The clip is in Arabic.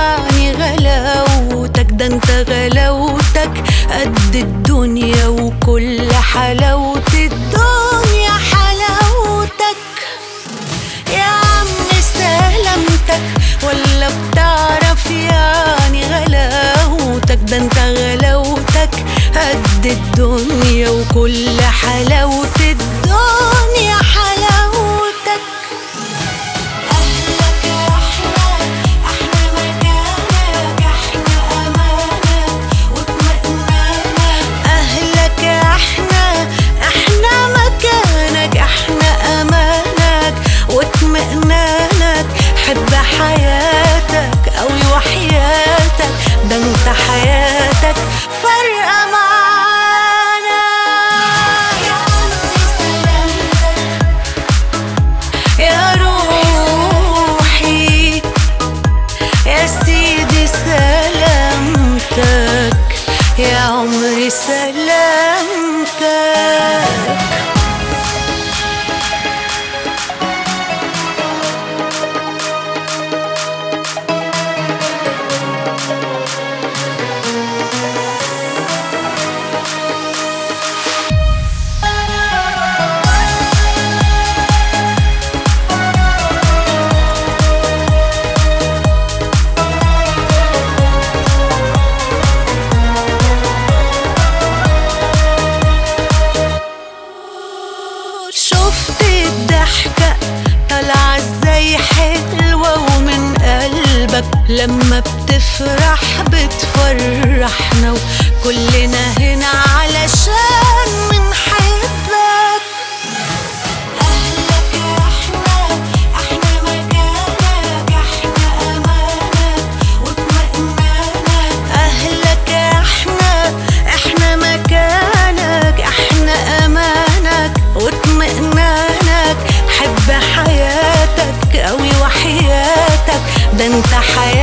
يعني غلاوتك، ده انت غلاوتك قد الدنيا وكل حلاوة الدنيا حلاوتك. يا عم سلامتك ولا بتعرف يعني غلاوتك، ده انت غلاوتك قد الدنيا وكل حلاوة الدنيا حلاوتك. أهلك احنا مكانك، احنا أمانك واطمئنانك. أهلك احنا مكانك، احنا أمانك واطمئنانك. حب حياتك قوي وحياتك، ده انت حياتك فارقة معانا. يا عمي سلامتك يا روحي، يا سيدي سلامتك، يا عمري سلامتك. شفت الضحكة طالعة ازاي حلوة ومن قلبك، لما بتفرح بتفرحنا وكلنا هنا علشان منحبك. أهلك احنا مكانك، احنا أمانك واطمئنانك. أهلك احنا مكانك، احنا أمانك واطمئنانك. حب حياتك قوي وحياتك، ده انت حياتك